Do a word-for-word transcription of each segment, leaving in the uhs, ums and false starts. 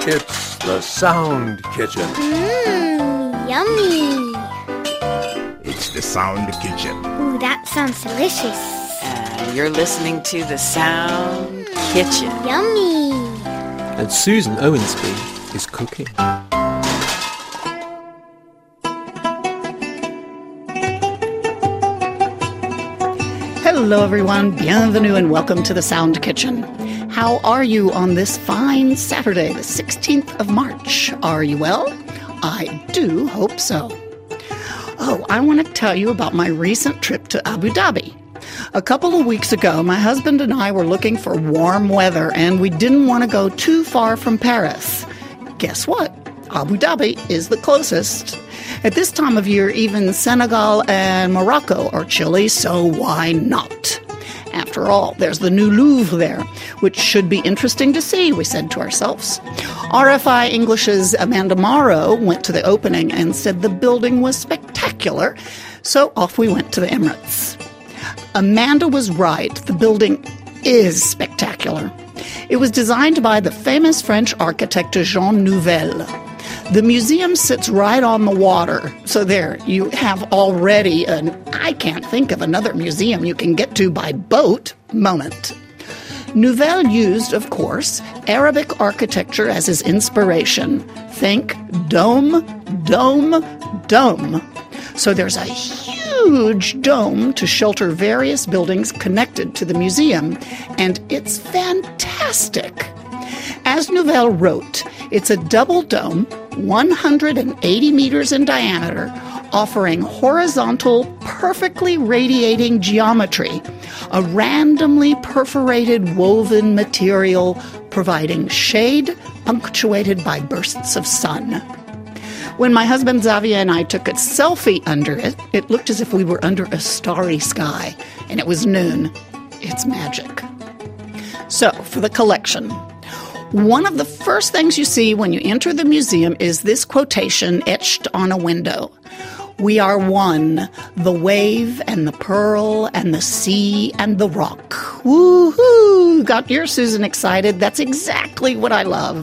It's the Sound Kitchen. Mmm, yummy. It's the Sound Kitchen. Ooh, that sounds delicious. Uh, you're listening to the Sound Kitchen. Yummy. And Susan Owensby is cooking. Hello everyone, bienvenue and welcome to the Sound Kitchen. How are you on this fine Saturday, the sixteenth of March? Are you well? I do hope so. Oh, I want to tell you about my recent trip to Abu Dhabi. A couple of weeks ago, my husband and I were looking for warm weather and we didn't want to go too far from Paris. Guess what? Abu Dhabi is the closest. At this time of year, even Senegal and Morocco are chilly, so why not? After all, there's the new Louvre there, which should be interesting to see, we said to ourselves. R F I English's Amanda Morrow went to the opening and said the building was spectacular, so off we went to the Emirates. Amanda was right, the building is spectacular. It was designed by the famous French architect Jean Nouvel. The museum sits right on the water, so there, you have already an I can't think of another museum you can get to by boat moment. Nouvel used, of course, Arabic architecture as his inspiration. Think dome, dome, dome. So there's a huge dome to shelter various buildings connected to the museum, and it's fantastic. As Nouvel wrote, it's a double dome, one hundred eighty meters in diameter, offering horizontal, perfectly radiating geometry, a randomly perforated woven material providing shade punctuated by bursts of sun. When my husband Xavier and I took a selfie under it, it looked as if we were under a starry sky, and it was noon. It's magic. So, for the collection. One of the first things you see when you enter the museum is this quotation etched on a window. We are one, the wave and the pearl and the sea and the rock. Woohoo! Got your Susan excited? That's exactly what I love.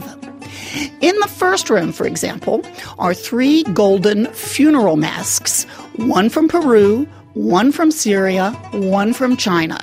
In the first room, for example, are three golden funeral masks, one from Peru, one from Syria, one from China.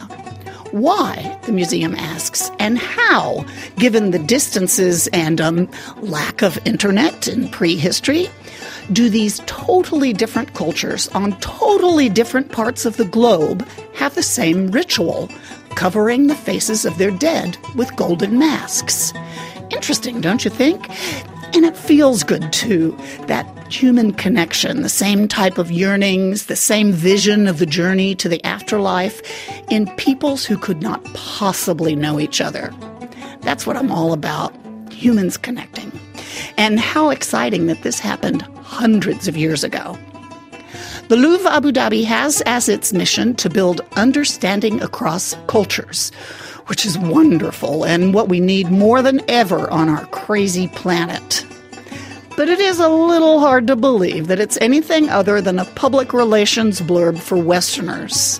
Why, the museum asks, and how, given the distances and um, lack of internet in prehistory, do these totally different cultures on totally different parts of the globe have the same ritual, covering the faces of their dead with golden masks? Interesting, don't you think? And it feels good, too, that human connection, the same type of yearnings, the same vision of the journey to the afterlife in peoples who could not possibly know each other. That's what I'm all about, humans connecting. And how exciting that this happened hundreds of years ago. The Louvre Abu Dhabi has as its mission to build understanding across cultures, which is wonderful and what we need more than ever on our crazy planet. But it is a little hard to believe that it's anything other than a public relations blurb for Westerners.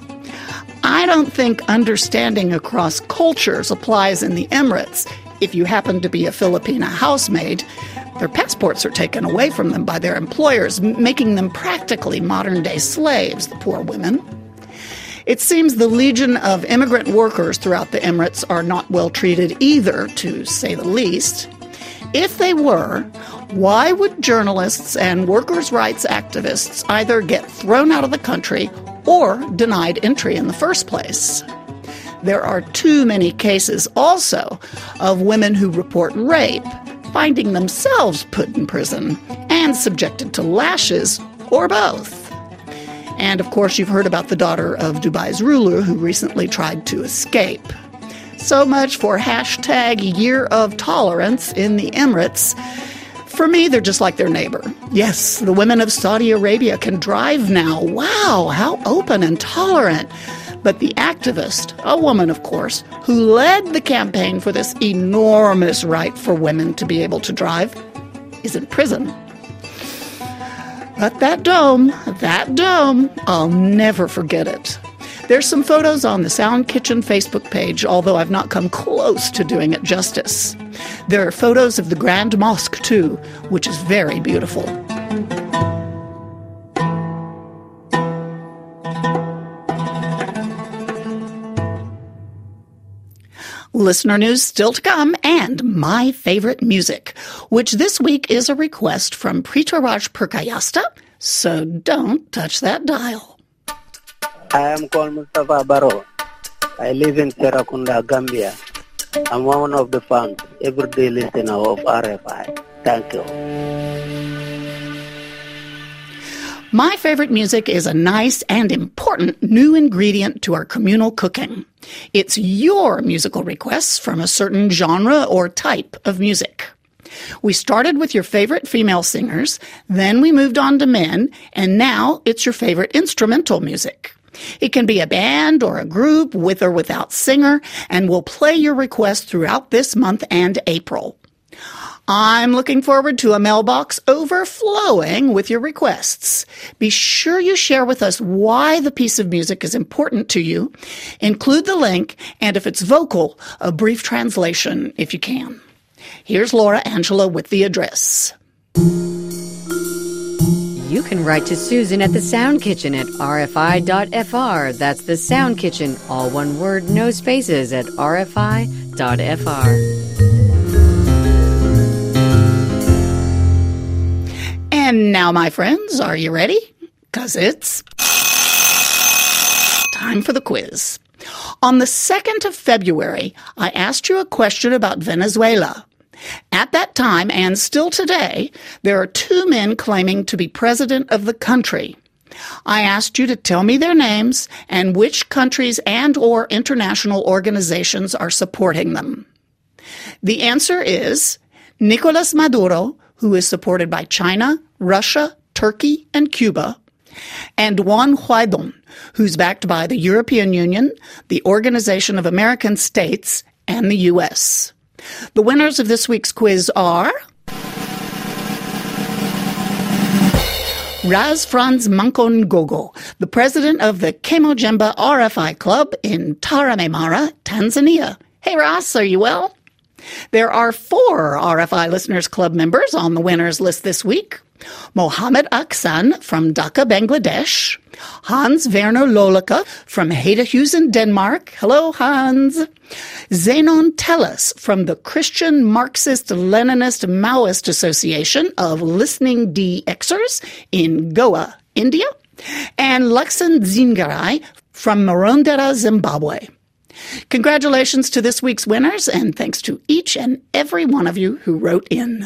I don't think understanding across cultures applies in the Emirates. If you happen to be a Filipina housemaid, their passports are taken away from them by their employers, making them practically modern-day slaves, the poor women. It seems the legion of immigrant workers throughout the Emirates are not well treated either, to say the least. If they were, why would journalists and workers' rights activists either get thrown out of the country or denied entry in the first place? There are too many cases also of women who report rape, finding themselves put in prison and subjected to lashes or both. And, of course, you've heard about the daughter of Dubai's ruler who recently tried to escape. So much for hashtag Year of Tolerance in the Emirates. For me, they're just like their neighbor. Yes, the women of Saudi Arabia can drive now. Wow, how open and tolerant. But the activist, a woman, of course, who led the campaign for this enormous right for women to be able to drive, is in prison. But that dome, that dome, I'll never forget it. There's some photos on the Sound Kitchen Facebook page, although I've not come close to doing it justice. There are photos of the Grand Mosque, too, which is very beautiful. Listener news still to come, and my favorite music, which this week is a request from Prithviraj Purkayastha, so don't touch that dial. I am called Mustafa Baro. I live in Serakunda, Gambia. I'm one of the fans, everyday listener of R F I. Thank you. My favorite music is a nice and important new ingredient to our communal cooking. It's your musical requests from a certain genre or type of music. We started with your favorite female singers, then we moved on to men, and now it's your favorite instrumental music. It can be a band or a group with or without singer, and we'll play your requests throughout this month and April. I'm looking forward to a mailbox overflowing with your requests. Be sure you share with us why the piece of music is important to you. Include the link, and if it's vocal, a brief translation if you can. Here's Laura Angela with the address. You can write to Susan at the Sound Kitchen at r f i dot f r. That's the Sound Kitchen, all one word, no spaces, at r f i dot f r. And now, my friends, are you ready? 'Cause it's time for the quiz. On the second of February, I asked you a question about Venezuela. At that time, and still today, there are two men claiming to be president of the country. I asked you to tell me their names and which countries and or international organizations are supporting them. The answer is Nicolas Maduro, who is supported by China, Russia, Turkey, and Cuba, and Juan Guaidó, who's backed by the European Union, the Organization of American States, and the U S. The winners of this week's quiz are Raz Franz Mankongogo, the president of the Kemojemba R F I Club in Tarahumara, Tanzania. Hey, Raz, are you well? There are four R F I Listeners Club members on the winners list this week. Mohammed Aksan from Dhaka, Bangladesh. Hans Werner Loleka from Hedehusen, Denmark. Hello, Hans. Zenon Tellis from the Christian Marxist-Leninist Maoist Association of Listening D-Xers in Goa, India. And Laksan Zingarai from Marondera, Zimbabwe. Congratulations to this week's winners, and thanks to each and every one of you who wrote in.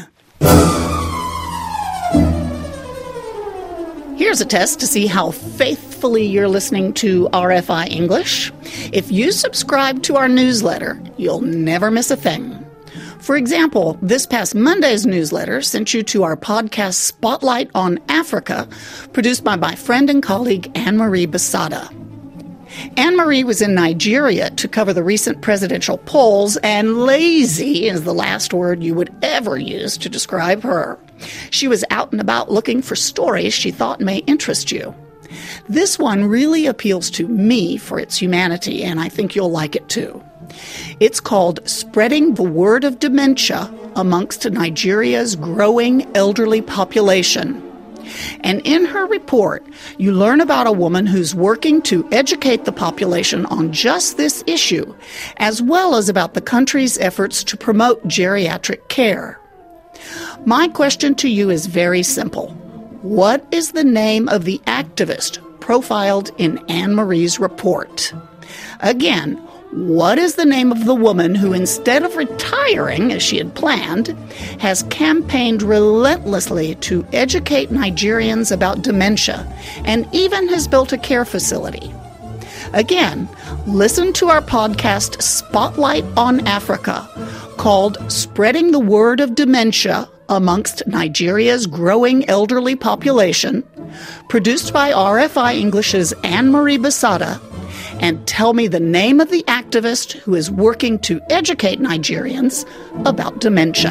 Here's a test to see how faithfully you're listening to R F I English. If you subscribe to our newsletter, you'll never miss a thing. For example, this past Monday's newsletter sent you to our podcast Spotlight on Africa, produced by my friend and colleague Anne-Marie Besada. Anne-Marie was in Nigeria to cover the recent presidential polls, and lazy is the last word you would ever use to describe her. She was out and about looking for stories she thought may interest you. This one really appeals to me for its humanity, and I think you'll like it too. It's called Spreading the Word of Dementia Amongst Nigeria's Growing Elderly Population. And in her report, you learn about a woman who's working to educate the population on just this issue, as well as about the country's efforts to promote geriatric care. My question to you is very simple. What is the name of the activist profiled in Anne-Marie's report? Again, what is the name of the woman who, instead of retiring, as she had planned, has campaigned relentlessly to educate Nigerians about dementia and even has built a care facility? Again, listen to our podcast Spotlight on Africa, called Spreading the Word of Dementia Amongst Nigeria's Growing Elderly Population, produced by R F I English's Anne-Marie Besada, and tell me the name of the activist who is working to educate Nigerians about dementia.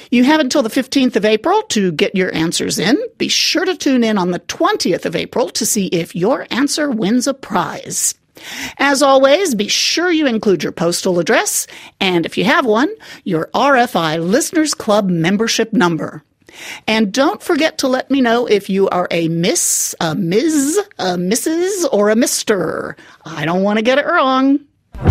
You have until the fifteenth of April to get your answers in. Be sure to tune in on the twentieth of April to see if your answer wins a prize. As always, be sure you include your postal address, and if you have one, your R F I Listeners Club membership number. And don't forget to let me know if you are a Miss, a Miz, a Missus, or a Mister. I don't want to get it wrong.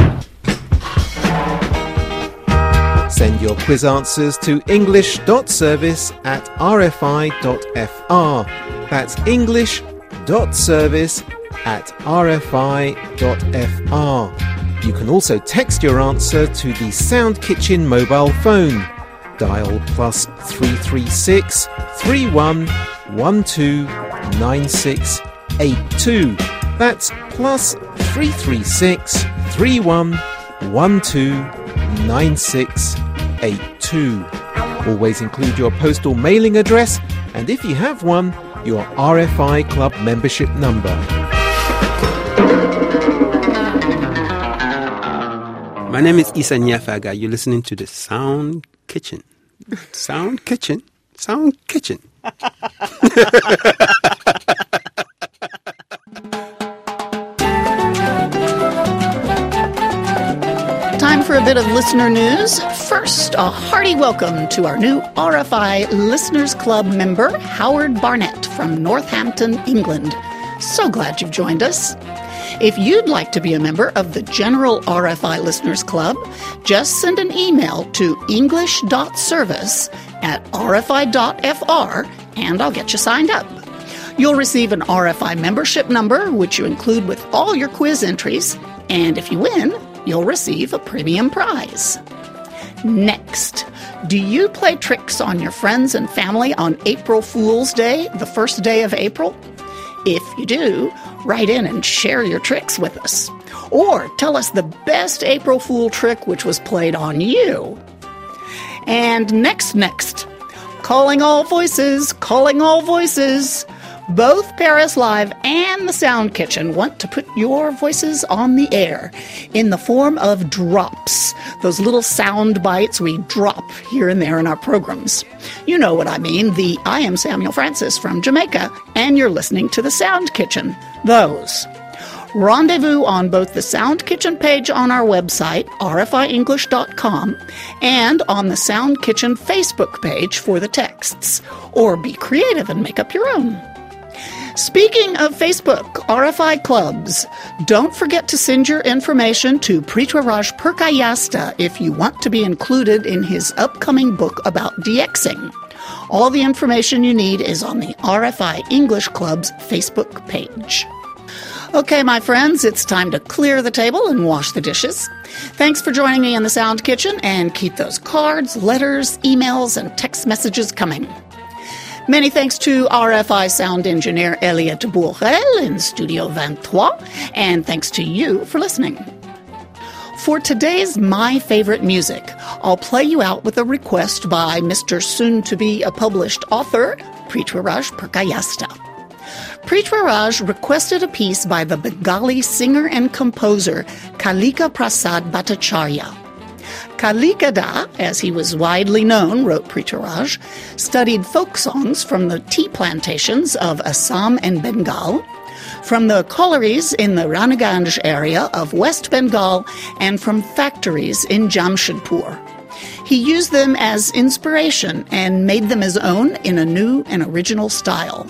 Send your quiz answers to english.service at r f i dot f r. That's english.service at r f i dot f r. You can also text your answer to the Sound Kitchen mobile phone. Dial plus three three six, three one one two, nine six eight two. That's plus three three six, three one one two, nine six eight two. Always include your postal mailing address, and if you have one, your R F I Club membership number. My name is Isa Nyafaga. You're listening to the Sound Kitchen. Sound Kitchen. Sound Kitchen. Time for a bit of listener news. First, a hearty welcome to our new R F I Listeners Club member, Howard Barnett from Northampton, England. So glad you've joined us. If you'd like to be a member of the general R F I Listeners Club, just send an email to english.service at r f i dot f r and I'll get you signed up. You'll receive an R F I membership number, which you include with all your quiz entries, and if you win, you'll receive a premium prize. Next, do you play tricks on your friends and family on April Fool's Day, the first day of April? If you do, write in and share your tricks with us. Or tell us the best April Fool trick which was played on you. And next, next, calling all voices, calling all voices. Both Paris Live and the Sound Kitchen want to put your voices on the air in the form of drops, those little sound bites we drop here and there in our programs. You know what I mean, the I am Samuel Francis from Jamaica, and you're listening to the Sound Kitchen. Those. Rendezvous on both the Sound Kitchen page on our website, r f i english dot com, and on the Sound Kitchen Facebook page for the texts. Or be creative and make up your own. Speaking of Facebook, R F I clubs, don't forget to send your information to Prithviraj Purkayastha if you want to be included in his upcoming book about DXing. All the information you need is on the R F I English Club's Facebook page. Okay, my friends, it's time to clear the table and wash the dishes. Thanks for joining me in the Sound Kitchen, and keep those cards, letters, emails, and text messages coming. Many thanks to R F I sound engineer Elliot Bourrel in Studio twenty-three, and thanks to you for listening. For today's My Favorite Music, I'll play you out with a request by Mister soon-to-be-a-published author, Prithviraj Purkayastha. Prithviraj requested a piece by the Bengali singer and composer Kalika Prasad Bhattacharya. Kalikada, as he was widely known, wrote Prithviraj, studied folk songs from the tea plantations of Assam and Bengal, from the collieries in the Raniganj area of West Bengal, and from factories in Jamshedpur. He used them as inspiration and made them his own in a new and original style.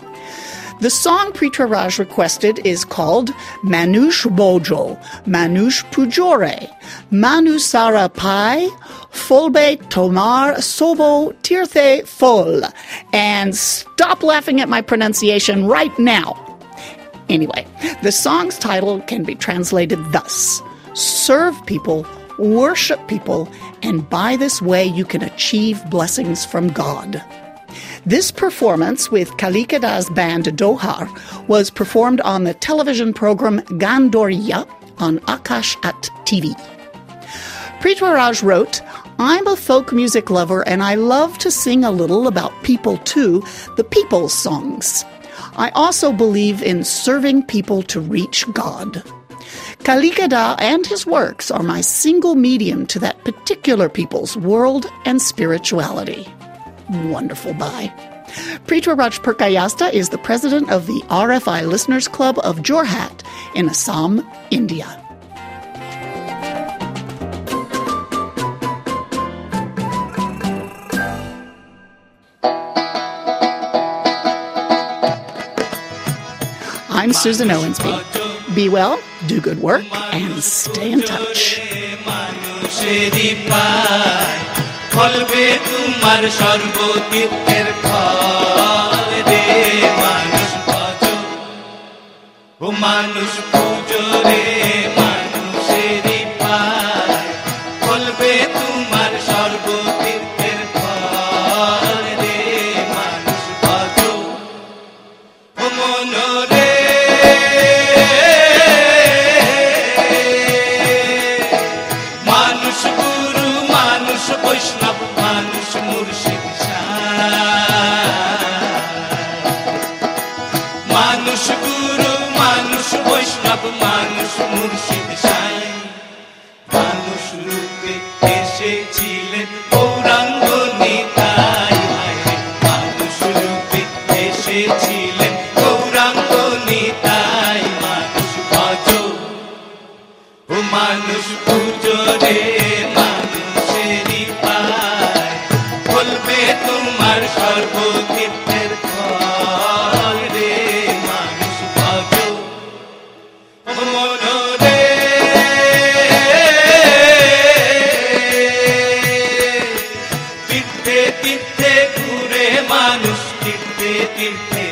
The song Prithviraj requested is called Manush Bojo, Manush Pujore, Manusara Pai, Folbe Tomar Sobo Tirthe Fol. And stop laughing at my pronunciation right now. Anyway, the song's title can be translated thus: serve people, worship people, and by this way you can achieve blessings from God. This performance with Kalikada's band Dohar was performed on the television program Gandoriya on Akash at T V. Prithviraj wrote, "I'm a folk music lover and I love to sing a little about people too, the people's songs. I also believe in serving people to reach God. Kaligada and his works are my single medium to that particular people's world and spirituality. Wonderful, bye. Prithviraj Purkayastha is the president of the R F I Listeners Club of Jorhat in Assam, India. I'm Susan Owensby. Be well, do good work, and stay in touch. ফলবে তোমার সর্বতীর্থের ফল রে মানুষ ভজো ও মানুষ পূজো রে মানুষেরই পায় ফলবে তোমার সর্বতীর্থের ফল রে মানুষ ভজো ও মন রে মানুষ গুরু মানুষ বৈষ্ণব মানুষ মুর্শিদ মানুষ গুরু মানুষ বৈষ্ণব মানুষ মুর্শিদ সাই মানুষ রূপে এসেছিলেন গৌরাঙ্গ নিতাই মানুষ রূপে এসেছিলেন গৌরাঙ্গ নিতাই মানুষ ভজো ও মানুষ পূজো রে তোমার সর্বতীর্থের ফল রে মানুষ ভজো মন রে তীর্থে তীর্থে ঘুরে মানুষ তীর্থে তীর্থে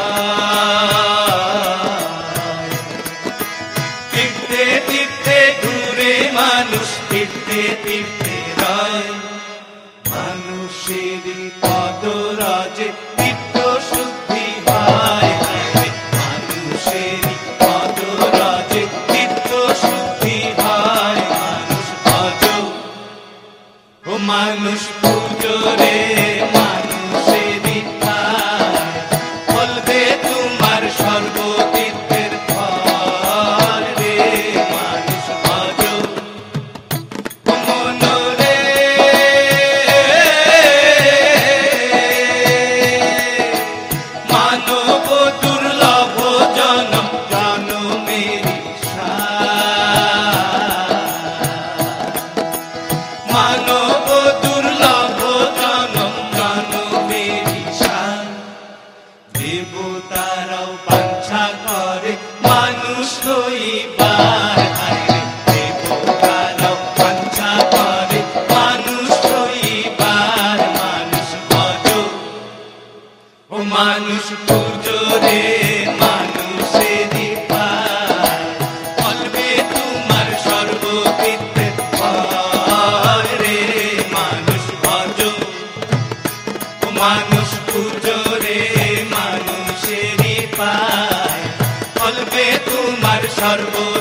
তীর্থে তীর্থে ঘুরে মানুষ তীর্থে তীর্থে রয় মানুষেরই পদরাজে তীর্থ শুদ্ধি হয় মানুষেরই পদরাজে তীর্থ শুদ্ধি হয় মানুষ ভজো ও মানুষ পূজো রে মানুষেরই পায় ফলবে তোমার সর্বতীর্থের ফল রে মানুষ ভজো ও মন রে মানব দুর্লভ জনম জনমেরি মানব দুর্লভ জনম জনমেরি দেবতারাও বাঞ্ছা করে মানুষ হইবার দেবতারাও বাঞ্ছা করে মানুষ হইবার মানুষ ভজো ও মানুষ পূজো রে মানুষেরই পায় ফলবে তোমার সর্বতীর্থের ফল রে মানুষ ভজো ও মানুষ পূজো রে মানুষেরই পায় ফলবে তোমার সর্ব